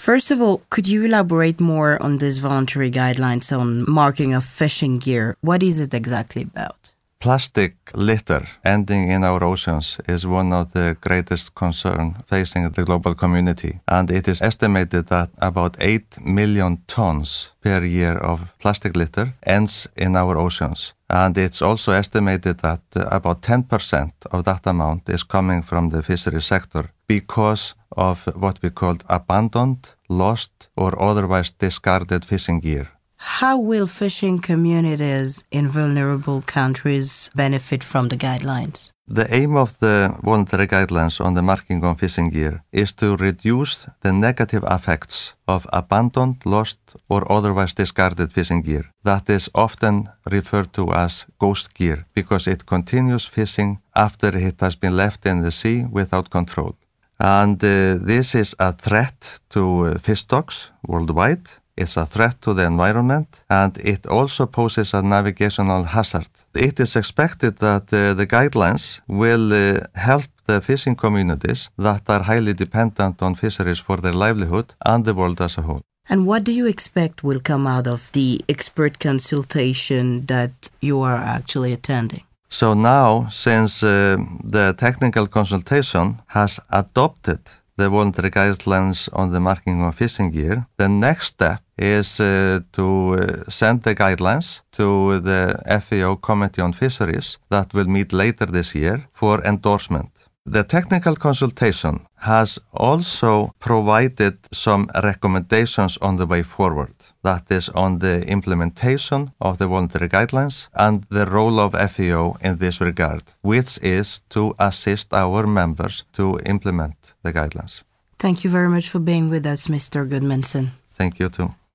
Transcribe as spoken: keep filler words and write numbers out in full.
First of all, could you elaborate more on these voluntary guidelines on marking of fishing gear? What is it exactly about? Plastic litter ending in our oceans is one of the greatest concerns facing the global community, and it is estimated that about eight million tons per year of plastic litter ends in our oceans. And it's also estimated that about ten percent of that amount is coming from the fishery sector because of what we call abandoned, lost, or otherwise discarded fishing gear. How will fishing communities in vulnerable countries benefit from the guidelines? The aim of the voluntary guidelines on the marking of fishing gear is to reduce the negative effects of abandoned, lost, or otherwise discarded fishing gear. That is often referred to as ghost gear because it continues fishing after it has been left in the sea without control. And uh, this is a threat to uh, fish stocks worldwide. It's a threat to the environment, and it also poses a navigational hazard. It is expected that uh, the guidelines will uh, help the fishing communities that are highly dependent on fisheries for their livelihood and the world as a whole. And what do you expect will come out of the expert consultation that you are actually attending? So now, since uh, the technical consultation has adopted the voluntary guidelines on the marking of fishing gear, the next step is uh, to uh, send the guidelines to the F A O Committee on Fisheries that will meet later this year for endorsement. The technical consultation has also provided some recommendations on the way forward. That is on the implementation of the voluntary guidelines and the role of F A O in this regard, which is to assist our members to implement the guidelines. Thank you very much for being with us, Mister Gudmundsson. Thank you too.